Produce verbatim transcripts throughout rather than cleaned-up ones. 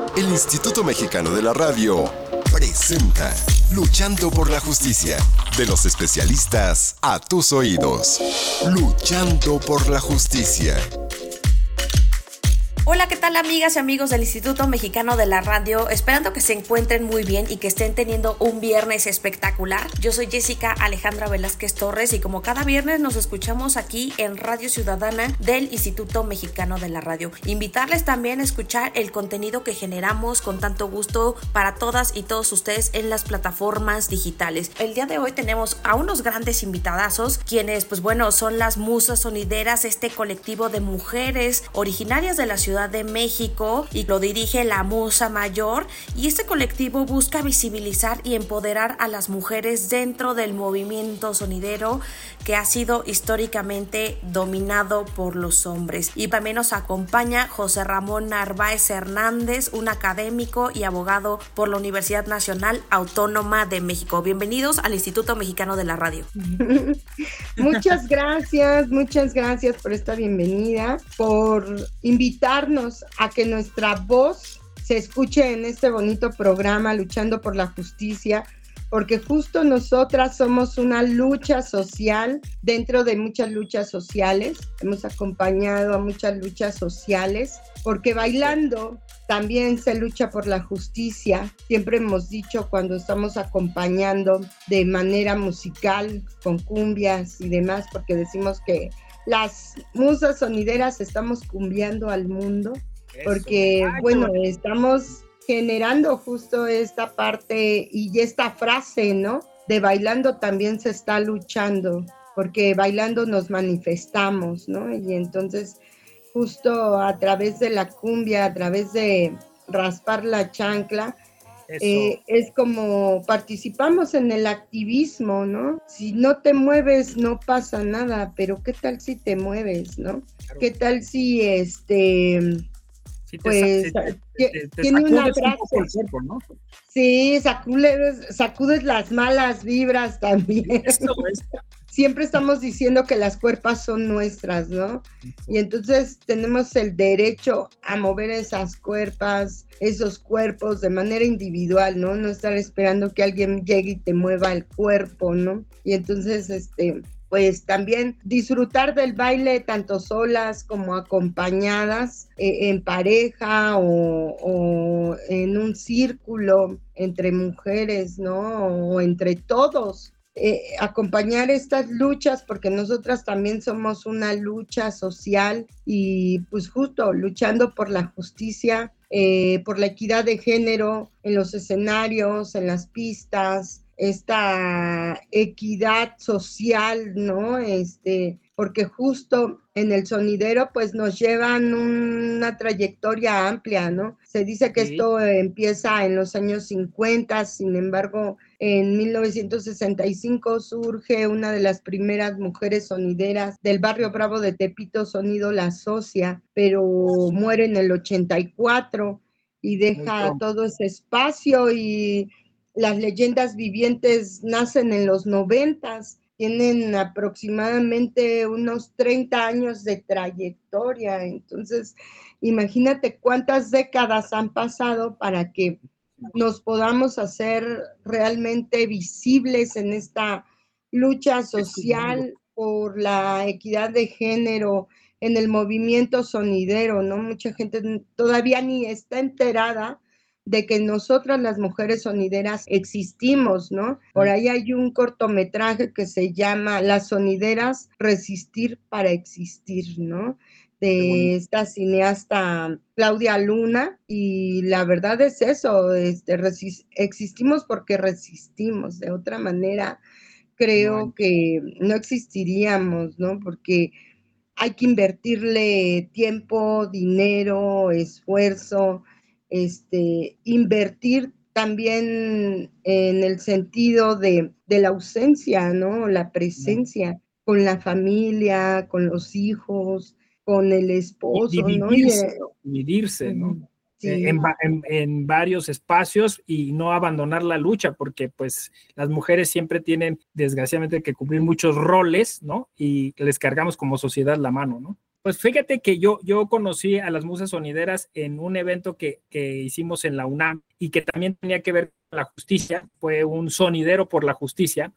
El Instituto Mexicano de la Radio presenta Luchando por la Justicia. De los especialistas a tus oídos. Luchando por la Justicia. Hola, ¿qué tal amigas y amigos del Instituto Mexicano de la Radio? Esperando que se encuentren muy bien y que estén teniendo un viernes espectacular. Yo soy Jessica Alejandra Velázquez Torres y como cada viernes nos escuchamos aquí en Radio Ciudadana del Instituto Mexicano de la Radio. Invitarles también a escuchar el contenido que generamos con tanto gusto para todas y todos ustedes en las plataformas digitales. El día de hoy tenemos a unos grandes invitadazos, quienes pues bueno son las Musas Sonideras, este colectivo de mujeres originarias de la ciudad de México, y lo dirige la Musa Mayor, y este colectivo busca visibilizar y empoderar a las mujeres dentro del movimiento sonidero que ha sido históricamente dominado por los hombres. Y también nos acompaña José Ramón Narváez Hernández, un académico y abogado por la Universidad Nacional Autónoma de México. Bienvenidos al Instituto Mexicano de la Radio. Muchas gracias, muchas gracias por esta bienvenida, por invitarnos a que nuestra voz se escuche en este bonito programa Luchando por la Justicia, porque justo nosotras somos una lucha social dentro de muchas luchas sociales. Hemos acompañado a muchas luchas sociales, porque bailando también se lucha por la justicia. Siempre hemos dicho cuando estamos acompañando de manera musical, con cumbias y demás, porque decimos que las musas sonideras estamos cumbiando al mundo, porque Eso. bueno, estamos generando justo esta parte y esta frase, ¿no? De bailando también se está luchando, porque bailando nos manifestamos, ¿no? Y entonces justo a través de la cumbia, a través de raspar la chancla, Eh, es como participamos en el activismo, ¿no? Si no te mueves no pasa nada, pero ¿qué tal si te mueves, no? Claro. ¿Qué tal si este, sí te, pues, te, te, te, te tiene una frase? Un poco el cuerpo, ¿no? Sí, sacudes, sacudes las malas vibras también. Eso es. Siempre estamos diciendo que las cuerpas son nuestras, ¿no? Y entonces tenemos el derecho a mover esas cuerpas, esos cuerpos de manera individual, ¿no? No estar esperando que alguien llegue y te mueva el cuerpo, ¿no? Y entonces, este, pues también disfrutar del baile tanto solas como acompañadas, eh, en pareja o, o en un círculo entre mujeres, ¿no? O entre todos. Eh, acompañar estas luchas, porque nosotras también somos una lucha social y pues justo luchando por la justicia, eh, por la equidad de género en los escenarios, en las pistas, esta equidad social, ¿no? Este, porque justo en el sonidero pues nos llevan una trayectoria amplia, ¿no? Se dice que sí. Esto empieza en los años cincuenta, sin embargo, en mil novecientos sesenta y cinco surge una de las primeras mujeres sonideras del barrio Bravo de Tepito, Sonido La Socia, pero muere en el ochenta y cuatro y deja todo ese espacio, y las leyendas vivientes nacen en los noventas. Tienen aproximadamente unos treinta años de trayectoria, entonces imagínate cuántas décadas han pasado para que nos podamos hacer realmente visibles en esta lucha social por la equidad de género en el movimiento sonidero, ¿no? Mucha gente todavía ni está enterada de que nosotras las mujeres sonideras existimos, ¿no? Por ahí hay un cortometraje que se llama Las Sonideras, Resistir para Existir, ¿no? De esta cineasta Claudia Luna, y la verdad es eso, este, resist- existimos porque resistimos, de otra manera creo no. que no existiríamos, ¿no? Porque hay que invertirle tiempo, dinero, esfuerzo, este, invertir también en el sentido de, de la ausencia, ¿no? La presencia con la familia, con los hijos, con el esposo, y ¿no? Dividirse, ¿no? Dividirse, ¿no? Sí. En, en, en varios espacios, y no abandonar la lucha, porque pues las mujeres siempre tienen desgraciadamente que cumplir muchos roles, ¿no? Y les cargamos como sociedad la mano, ¿no? Pues fíjate que yo, yo conocí a las musas sonideras en un evento que, que hicimos en la UNAM y que también tenía que ver con la justicia. Fue un sonidero por la justicia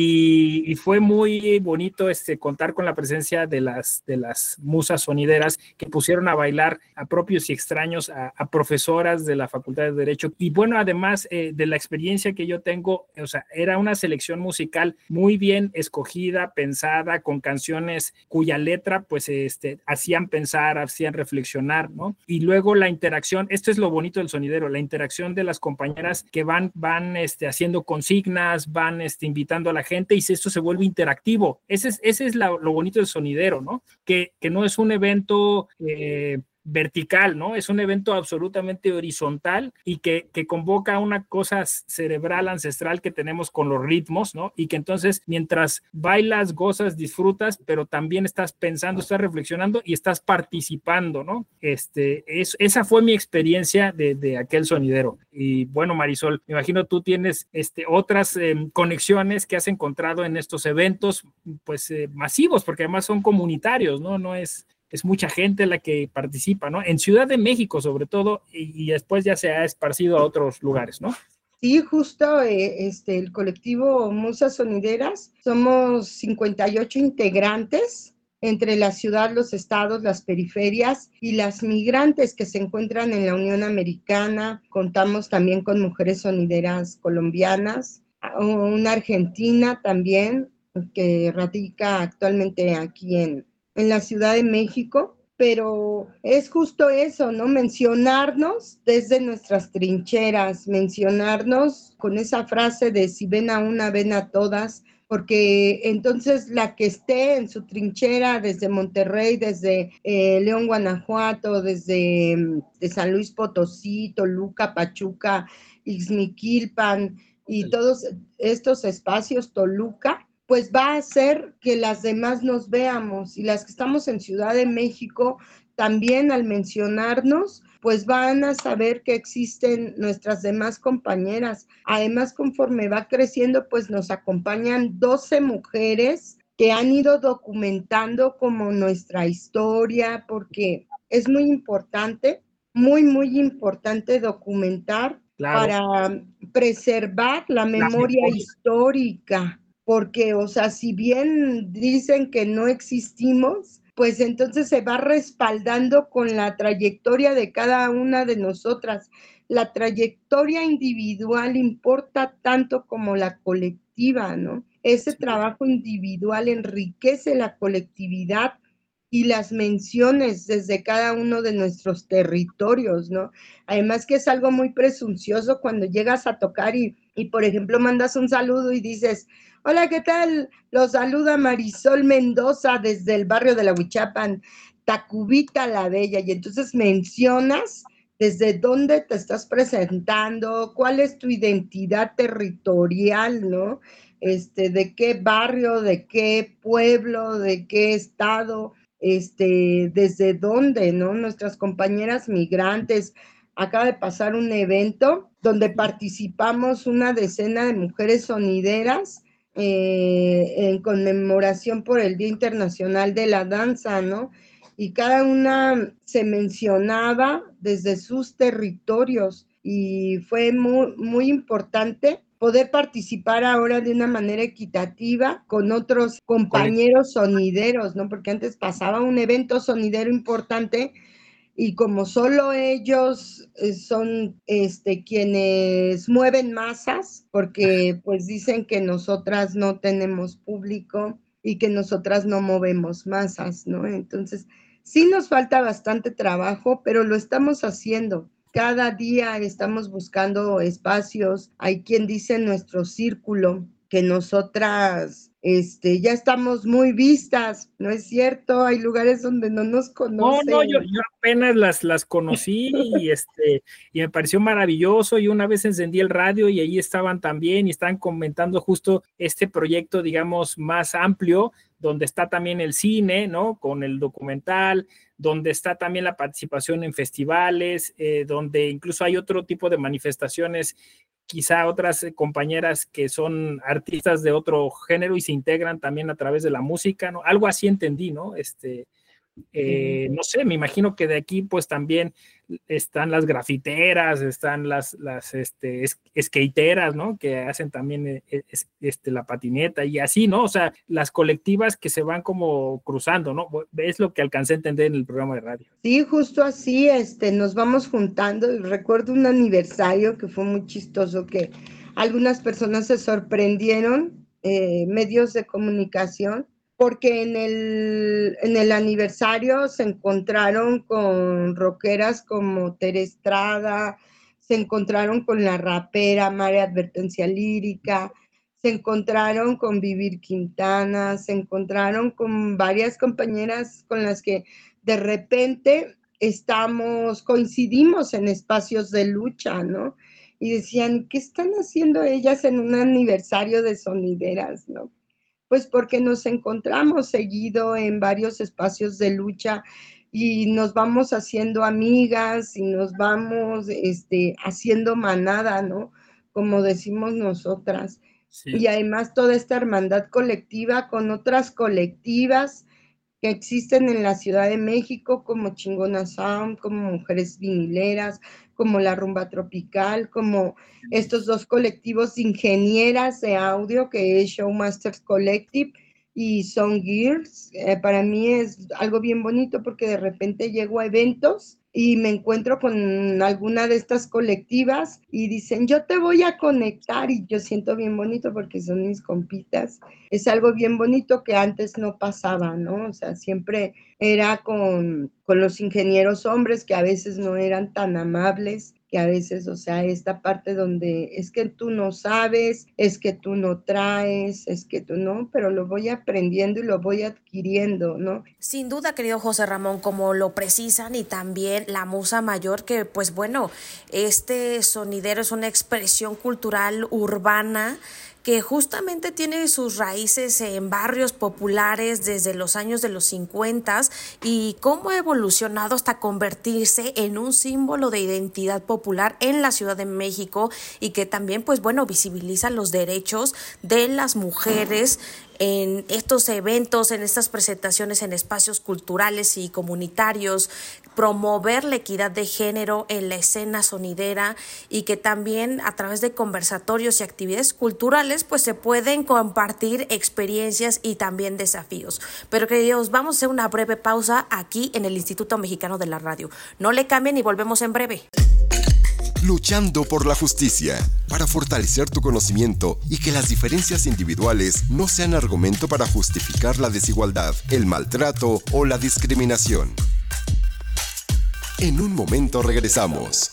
y, y fue muy bonito este, contar con la presencia de las, de las musas sonideras que pusieron a bailar a propios y extraños, a, a profesoras de la Facultad de Derecho. Y bueno, además eh, de la experiencia que yo tengo, o sea, era una selección musical muy bien escogida, pensada, con canciones cuya letra pues este, hacían pensar, hacían reflexionar, ¿no? Y luego la interacción, esto es lo bonito del sonidero, la interacción de las compañeras que van, van este, haciendo consignas, van este, invitando a la gente y esto se vuelve interactivo. Ese es, ese es la, lo bonito del sonidero, ¿no? Que, que no es un evento eh, vertical, ¿no? Es un evento absolutamente horizontal y que, que convoca a una cosa cerebral ancestral que tenemos con los ritmos, ¿no? Y que entonces mientras bailas, gozas, disfrutas, pero también estás pensando, estás reflexionando y estás participando, ¿no? Este, es, esa fue mi experiencia de, de aquel sonidero. Y bueno, Marisol, me imagino tú tienes este, otras eh, conexiones que has encontrado en estos eventos, pues eh, masivos, porque además son comunitarios, ¿no? No es... es mucha gente la que participa, ¿no? En Ciudad de México, sobre todo, y, y después ya se ha esparcido a otros lugares, ¿no? Sí, justo eh, este, el colectivo Musas Sonideras, somos cincuenta y ocho integrantes entre la ciudad, los estados, las periferias y las migrantes que se encuentran en la Unión Americana. Contamos también con mujeres sonideras colombianas, una argentina también que radica actualmente aquí en en la Ciudad de México, pero es justo eso, ¿no? Mencionarnos desde nuestras trincheras, mencionarnos con esa frase de si ven a una, ven a todas, porque entonces la que esté en su trinchera desde Monterrey, desde eh, León, Guanajuato, desde de San Luis Potosí, Toluca, Pachuca, Ixmiquilpan y todos estos espacios, Toluca, pues va a hacer que las demás nos veamos y las que estamos en Ciudad de México también al mencionarnos, pues van a saber que existen nuestras demás compañeras. Además, conforme va creciendo, pues nos acompañan doce mujeres que han ido documentando como nuestra historia, porque es muy importante, muy, muy importante documentar claro. Para preservar la memoria, la memoria histórica. Porque, o sea, si bien dicen que no existimos, pues entonces se va respaldando con la trayectoria de cada una de nosotras. La trayectoria individual importa tanto como la colectiva, ¿no? Ese sí. Trabajo individual enriquece la colectividad y las menciones desde cada uno de nuestros territorios, ¿no? Además que es algo muy presuncioso cuando llegas a tocar y, y por ejemplo, mandas un saludo y dices, hola, ¿qué tal? Los saluda Marisol Mendoza desde el barrio de la Huichapan, Tacubita la Bella, y entonces mencionas desde dónde te estás presentando, cuál es tu identidad territorial, ¿no? Este, de qué barrio, de qué pueblo, de qué estado, este, desde dónde, ¿no? Nuestras compañeras migrantes, acaba de pasar un evento donde participamos una decena de mujeres sonideras eh, en conmemoración por el Día Internacional de la Danza, ¿no? Y cada una se mencionaba desde sus territorios y fue muy, muy importante poder participar ahora de una manera equitativa con otros compañeros sonideros, ¿no? Porque antes pasaba un evento sonidero importante y como solo ellos son este, quienes mueven masas, porque pues dicen que nosotras no tenemos público y que nosotras no movemos masas, ¿no? Entonces, sí nos falta bastante trabajo, pero lo estamos haciendo. Cada día estamos buscando espacios. Hay quien dice en nuestro círculo que nosotras este, ya estamos muy vistas, ¿no es cierto? Hay lugares donde no nos conocen. No, no, yo, yo apenas las, las conocí y, este, y me pareció maravilloso. Y una vez encendí el radio y ahí estaban también y estaban comentando justo este proyecto, digamos, más amplio, donde está también el cine, ¿no? Con el documental, donde está también la participación en festivales, eh, donde incluso hay otro tipo de manifestaciones, quizá otras compañeras que son artistas de otro género y se integran también a través de la música, ¿no? Algo así entendí, ¿no? Este, Eh, no sé, me imagino que de aquí pues también están las grafiteras, están las, las este, es, skateras, ¿no? Que hacen también es, este, la patineta y así, ¿no? O sea, las colectivas que se van como cruzando, ¿no? Es lo que alcancé a entender en el programa de radio. Sí, justo así, este, nos vamos juntando. Y recuerdo un aniversario que fue muy chistoso, que algunas personas se sorprendieron, eh, medios de comunicación, porque en el, en el aniversario se encontraron con rockeras como Tere Estrada, se encontraron con la rapera María Advertencia Lírica, se encontraron con Vivir Quintana, se encontraron con varias compañeras con las que de repente estamos, coincidimos en espacios de lucha, ¿no? Y decían, ¿qué están haciendo ellas en un aniversario de sonideras, no? Pues porque nos encontramos seguido en varios espacios de lucha y nos vamos haciendo amigas y nos vamos este, haciendo manada, ¿no? Como decimos nosotras. Sí. Y además toda esta hermandad colectiva con otras colectivas que existen en la Ciudad de México, como Chingona Sound, como Mujeres Vinileras, como La Rumba Tropical, como estos dos colectivos de ingenieras de audio, que es Showmasters Collective y Sound Gears. Eh, para mí es algo bien bonito porque de repente llego a eventos y me encuentro con alguna de estas colectivas y dicen, yo te voy a conectar, y yo siento bien bonito porque son mis compitas. Es algo bien bonito que antes no pasaba, ¿no? O sea, siempre era con, con los ingenieros hombres que a veces no eran tan amables, que a veces, o sea, esta parte donde es que tú no sabes, es que tú no traes, es que tú no, pero lo voy aprendiendo y lo voy adquiriendo, ¿no? Sin duda, querido José Ramón, como lo precisan, y también la Musa Mayor, que pues bueno, este sonidero es una expresión cultural urbana que justamente tiene sus raíces en barrios populares desde los años de los cincuenta y cómo ha evolucionado hasta convertirse en un símbolo de identidad popular en la Ciudad de México, y que también pues bueno visibiliza los derechos de las mujeres en estos eventos, en estas presentaciones en espacios culturales y comunitarios, promover la equidad de género en la escena sonidera, y que también a través de conversatorios y actividades culturales pues se pueden compartir experiencias y también desafíos. Pero queridos, vamos a hacer una breve pausa aquí en el Instituto Mexicano de la Radio. No le cambien y volvemos en breve. Luchando por la justicia, para fortalecer tu conocimiento y que las diferencias individuales no sean argumento para justificar la desigualdad, el maltrato o la discriminación. En un momento regresamos.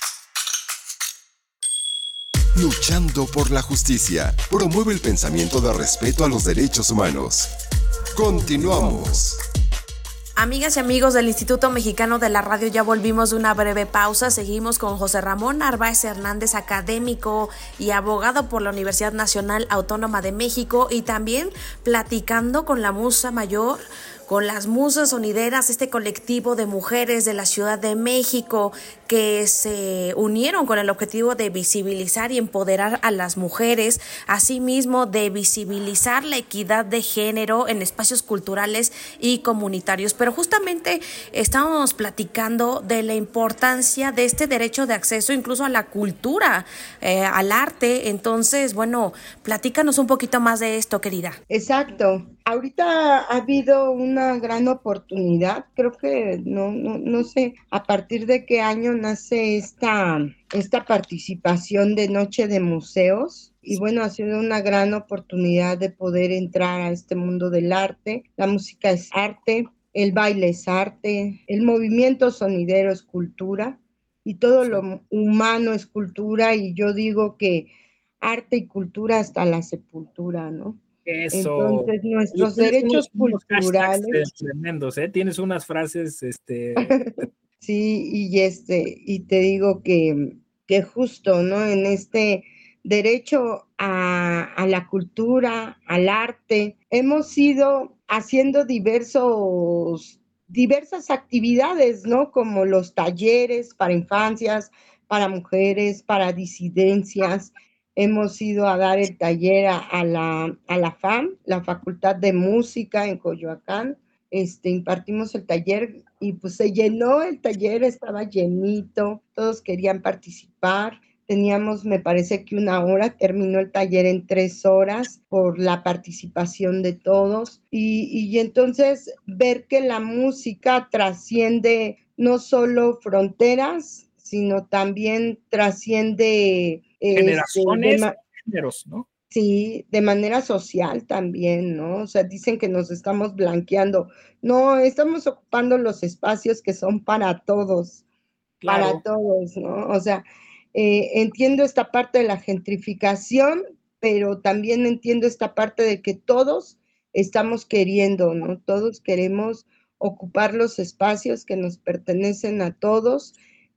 Luchando por la justicia, promueve el pensamiento de respeto a los derechos humanos. Continuamos. Amigas y amigos del Instituto Mexicano de la Radio, ya volvimos de una breve pausa. Seguimos con José Ramón Narváez Hernández, académico y abogado por la Universidad Nacional Autónoma de México, y también platicando con la Musa Mayor, con las Musas Sonideras, este colectivo de mujeres de la Ciudad de México que se unieron con el objetivo de visibilizar y empoderar a las mujeres, asimismo de visibilizar la equidad de género en espacios culturales y comunitarios. Pero justamente estábamos platicando de la importancia de este derecho de acceso incluso a la cultura, eh, al arte. Entonces, bueno, platícanos un poquito más de esto, querida. Exacto. Ahorita ha habido una gran oportunidad, creo que no, no, no sé a partir de qué año nace esta, esta participación de Noche de Museos, y bueno, ha sido una gran oportunidad de poder entrar a este mundo del arte. La música es arte, el baile es arte, el movimiento sonidero es cultura, y todo lo humano es cultura, y yo digo que arte y cultura hasta la sepultura, ¿no? Eso. Entonces, nuestros derechos unos, culturales. Unos tremendos, ¿eh? Tienes unas frases, este. Sí, y este, y te digo que, que justo, ¿no? En este derecho a, a la cultura, al arte, hemos ido haciendo diversos, diversas actividades, ¿no? Como los talleres para infancias, para mujeres, para disidencias. Hemos ido a dar el taller a, a, la, a la FAM, la Facultad de Música en Coyoacán, este, impartimos el taller y pues se llenó el taller, estaba llenito, todos querían participar. Teníamos, me parece que una hora, terminó el taller en tres horas por la participación de todos. Y, y entonces ver que la música trasciende no solo fronteras, sino también trasciende este, de, Generaciones, géneros, ¿no? sí, de manera social también, ¿no? O sea, dicen que nos estamos blanqueando. No, estamos ocupando los espacios que son para todos, para Claro. todos, ¿no? O sea, eh, entiendo esta parte de la gentrificación, pero también entiendo esta parte de que todos estamos queriendo, ¿no? Todos queremos ocupar los espacios que nos pertenecen a todos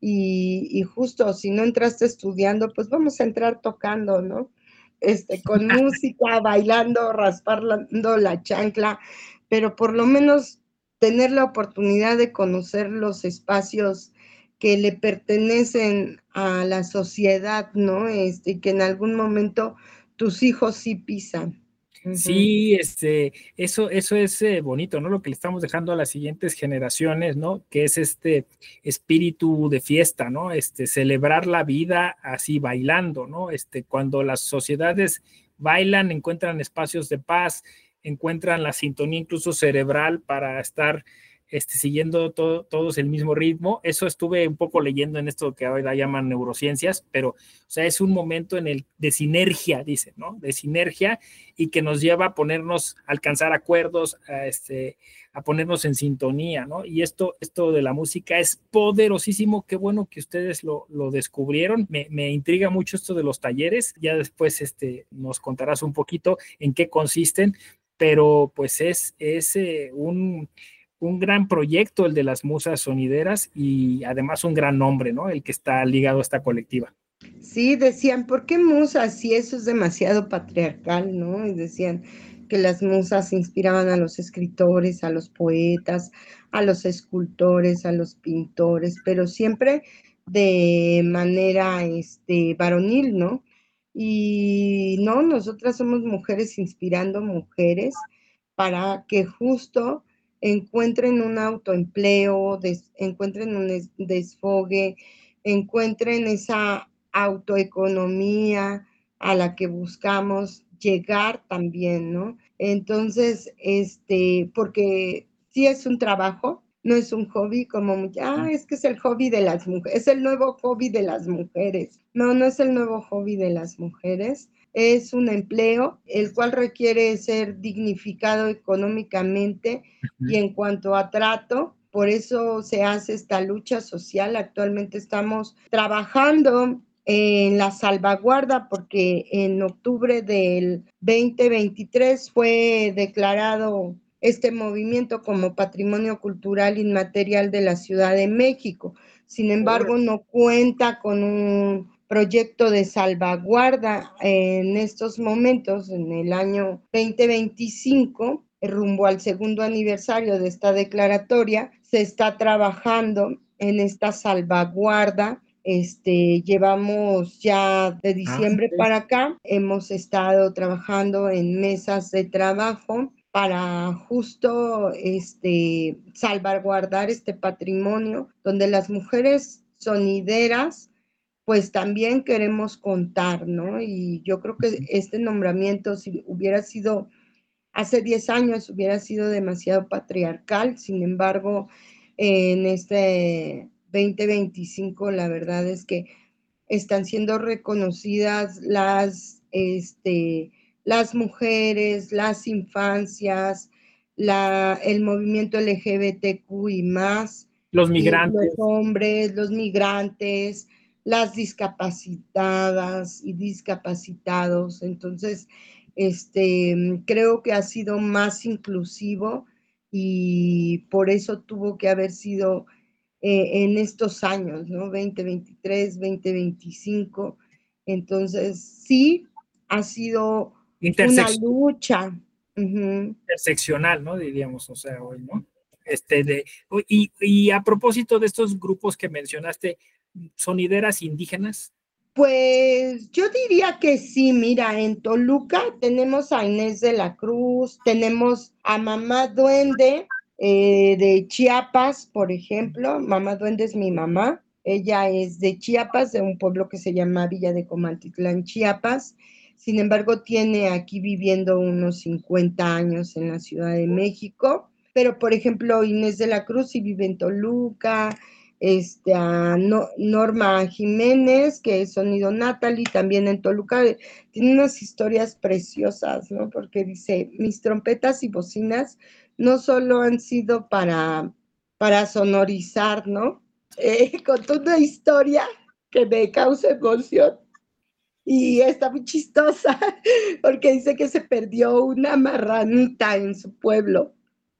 y, y justo si no entraste estudiando, pues vamos a entrar tocando, ¿no? Este, con música, bailando, raspando la chancla, pero por lo menos tener la oportunidad de conocer los espacios que le pertenecen a la sociedad, ¿no? Este, que en algún momento tus hijos sí pisan. Uh-huh. Sí, este, eso, eso es eh, bonito, ¿no? Lo que le estamos dejando a las siguientes generaciones, ¿no? Que es este espíritu de fiesta, ¿no? Este, celebrar la vida así bailando, ¿no? Este, cuando las sociedades bailan, encuentran espacios de paz, encuentran la sintonía incluso cerebral para estar este, siguiendo to- todos el mismo ritmo. Eso estuve un poco leyendo en esto que ahora llaman neurociencias, pero, o sea, es un momento en el de sinergia, dicen, ¿no? De sinergia y que nos lleva a ponernos, a alcanzar acuerdos, a, este, a ponernos en sintonía, ¿no? Y esto, esto de la música es poderosísimo. Qué bueno que ustedes lo, lo descubrieron. Me, me intriga mucho esto de los talleres. Ya después este, nos contarás un poquito en qué consisten, pero pues es, es eh, un un gran proyecto el de las musas sonideras y además un gran nombre, ¿no? El que está ligado a esta colectiva. Sí, decían, ¿por qué musas? Si eso es demasiado patriarcal, ¿no? Y decían que las musas inspiraban a los escritores, a los poetas, a los escultores, a los pintores, pero siempre de manera este, varonil, ¿no? Y no, nosotras somos mujeres inspirando mujeres para que justo encuentren un autoempleo, des, encuentren un des, desfogue, encuentren esa autoeconomía a la que buscamos llegar también, ¿no? Entonces, este, porque sí es un trabajo, no es un hobby como, ah, es que es el hobby de las mujeres, es el nuevo hobby de las mujeres. No, no es el nuevo hobby de las mujeres. Es un empleo el cual requiere ser dignificado económicamente y en cuanto a trato, por eso se hace esta lucha social. Actualmente estamos trabajando en la salvaguarda porque en octubre del veinte veintitrés fue declarado este movimiento como Patrimonio Cultural Inmaterial de la Ciudad de México. Sin embargo, no cuenta con un proyecto de salvaguarda en estos momentos, en el año veinte veinticinco, rumbo al segundo aniversario de esta declaratoria, se está trabajando en esta salvaguarda. Este, llevamos ya de diciembre Ah, para acá, hemos estado trabajando en mesas de trabajo para justo este, salvaguardar este patrimonio donde las mujeres sonideras pues también queremos contar, ¿no? Y yo creo que este nombramiento, si hubiera sido hace diez años, hubiera sido demasiado patriarcal. Sin embargo, en este veinte veinticinco, la verdad es que están siendo reconocidas las, este, las mujeres, las infancias, la, el movimiento L G B T Q y más, los y los migrantes. hombres, los migrantes, las discapacitadas y discapacitados. Entonces, este, creo que ha sido más inclusivo y por eso tuvo que haber sido eh, en estos años, ¿no? veinte veintitrés, veinte veinticinco. Entonces, sí, ha sido una Intersec lucha. Uh-huh. Interseccional, ¿no? Diríamos, o sea, hoy, ¿no? Este de, y, y a propósito de estos grupos que mencionaste, sonideras indígenas. Pues yo diría que sí, mira, en Toluca tenemos a Inés de la Cruz, tenemos a Mamá Duende, eh, de Chiapas, por ejemplo. Mamá Duende es mi mamá. Ella es de Chiapas, de un pueblo que se llama Villa de Comaltitlán, Chiapas. Sin embargo, tiene aquí viviendo unos cincuenta años en la Ciudad de México. Pero, por ejemplo, Inés de la Cruz sí vive en Toluca. Este, a no, Norma Jiménez, que es Sonido Natalie, también en Toluca. Tiene unas historias preciosas, ¿no? Porque dice, mis trompetas y bocinas no solo han sido para, para sonorizar, ¿no? Eh, contó una historia que me causa emoción y está muy chistosa porque dice que se perdió una marranita en su pueblo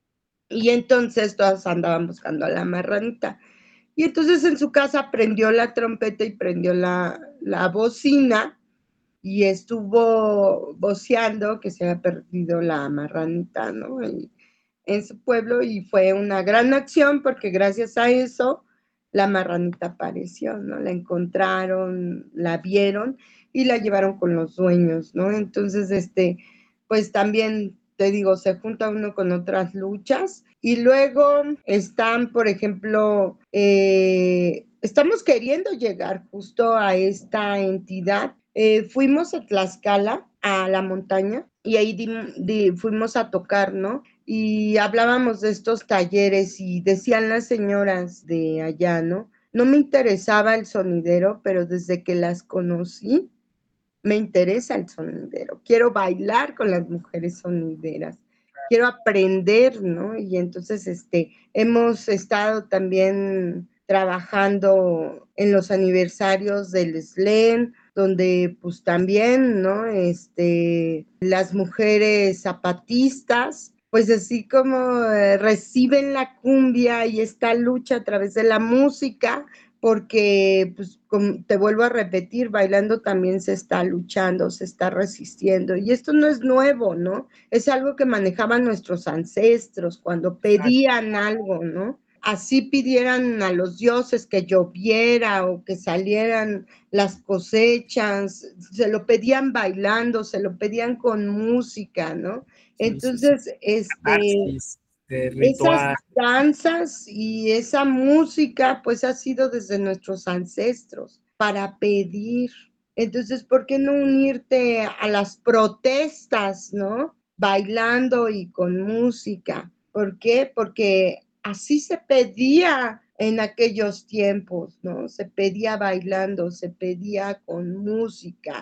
y entonces todas andaban buscando a la marranita. Y entonces en su casa prendió la trompeta y prendió la, la bocina y estuvo voceando que se había perdido la marranita, ¿no? En, en su pueblo y fue una gran acción porque gracias a eso la marranita apareció, ¿no? La encontraron, la vieron y la llevaron con los dueños, ¿no? Entonces, este, pues también te digo, se junta uno con otras luchas y luego están, por ejemplo, eh, estamos queriendo llegar justo a esta entidad. Eh, fuimos a Tlaxcala, a la montaña, y ahí di, di, fuimos a tocar, ¿no? Y hablábamos de estos talleres y decían las señoras de allá, ¿no? No me interesaba el sonidero, pero desde que las conocí, me interesa el sonidero. Quiero bailar con las mujeres sonideras. Quiero aprender, ¿no? Y entonces, este, hemos estado también trabajando en los aniversarios del S L E N, donde pues también, ¿no? Este, las mujeres zapatistas, pues así como eh, reciben la cumbia y esta lucha a través de la música, porque, pues, como te vuelvo a repetir, bailando también se está luchando, se está resistiendo, y esto no es nuevo, ¿no? Es algo que manejaban nuestros ancestros cuando pedían algo, ¿no? Así pidieran a los dioses que lloviera o que salieran las cosechas, se lo pedían bailando, se lo pedían con música, ¿no? Entonces, sí, sí, sí. este... De ritual. Esas danzas y esa música pues ha sido desde nuestros ancestros para pedir. Entonces, ¿por qué no unirte a las protestas, ¿no? Bailando y con música. ¿Por qué? Porque así se pedía en aquellos tiempos, ¿no? Se pedía bailando, se pedía con música.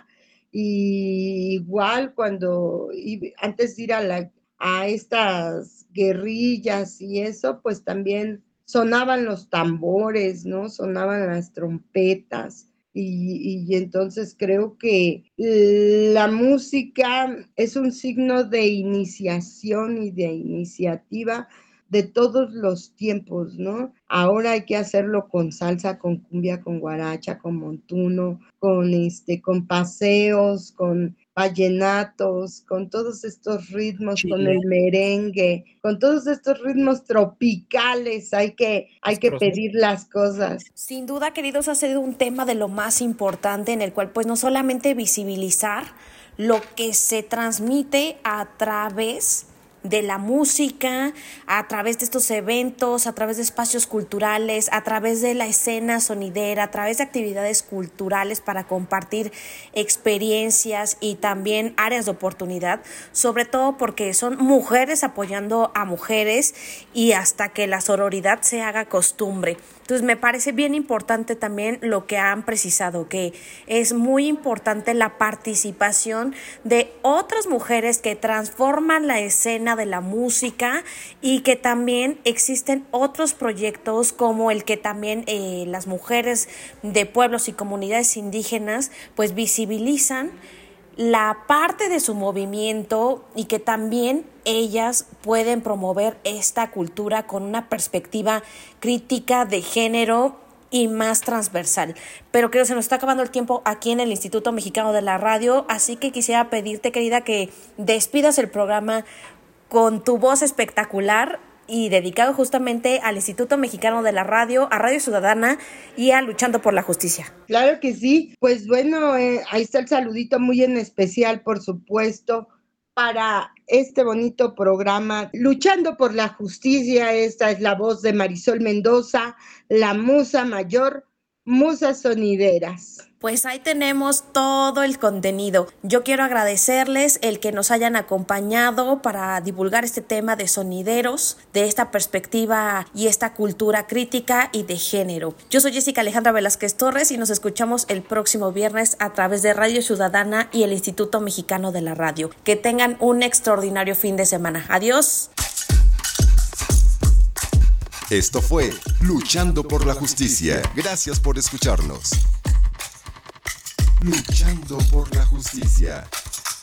Y igual cuando, antes de ir a la a estas guerrillas y eso, pues también sonaban los tambores, ¿no? Sonaban las trompetas. Y, y entonces creo que la música es un signo de iniciación y de iniciativa de todos los tiempos, ¿no? Ahora hay que hacerlo con salsa, con cumbia, con guaracha, con montuno, con este, con paseos, con vallenatos, con todos estos ritmos, Chile. Con el merengue, con todos estos ritmos tropicales, hay que, hay que pedir las cosas. Sin duda, queridos, ha sido un tema de lo más importante en el cual pues no solamente visibilizar lo que se transmite a través de la música, a través de estos eventos, a través de espacios culturales, a través de la escena sonidera, a través de actividades culturales para compartir experiencias y también áreas de oportunidad, sobre todo porque son mujeres apoyando a mujeres y hasta que la sororidad se haga costumbre. Entonces me parece bien importante también lo que han precisado, que es muy importante la participación de otras mujeres que transforman la escena de la música y que también existen otros proyectos como el que también eh, las mujeres de pueblos y comunidades indígenas pues visibilizan la parte de su movimiento y que también ellas pueden promover esta cultura con una perspectiva crítica de género y más transversal. Pero creo que se nos está acabando el tiempo aquí en el Instituto Mexicano de la Radio, así que quisiera pedirte, querida, que despidas el programa con tu voz espectacular y dedicado justamente al Instituto Mexicano de la Radio, a Radio Ciudadana y a Luchando por la Justicia. Claro que sí. Pues bueno, eh, ahí está el saludito muy en especial, por supuesto, para este bonito programa Luchando por la Justicia. Esta es la voz de Marisol Mendoza, la musa mayor, Musas Sonideras. Pues ahí tenemos todo el contenido. Yo quiero agradecerles el que nos hayan acompañado para divulgar este tema de sonideros, de esta perspectiva y esta cultura crítica y de género. Yo soy Jessica Alejandra Velázquez Torres y nos escuchamos el próximo viernes a través de Radio Ciudadana y el Instituto Mexicano de la Radio. Que tengan un extraordinario fin de semana. Adiós. Esto fue Luchando por la Justicia. Gracias por escucharnos. Luchando por la Justicia.